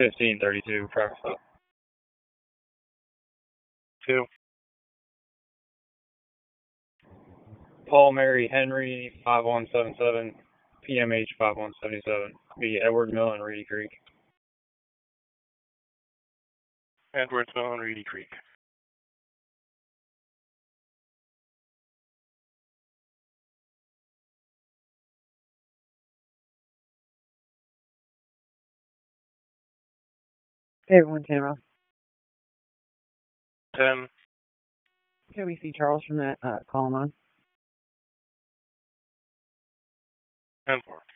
1532, traffic stop. 2. Paul Mary Henry 5177, PMH 5177, be Edward Mill and Reedy Creek. Edwardsville and Reedy Creek. Okay, everyone, Tamara. 10. Okay, we see Charles from that column on. 10-4.